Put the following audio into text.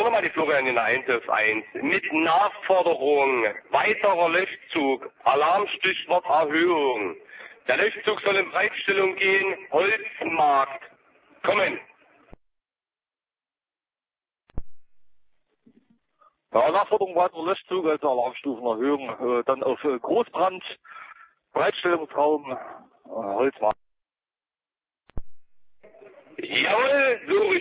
Hier nochmal die Florian in der 1 auf 1. Mit Nachforderung, weiterer Löschzug, Alarmstichwort Erhöhung. Der Löschzug soll in Bereitstellung gehen, Holzmarkt. Kommen. Ja, Nachforderung weiterer Löschzug, also Alarmstufenerhöhung, dann auf Großbrand, Bereitstellungsraum, Holzmarkt. Jawohl, so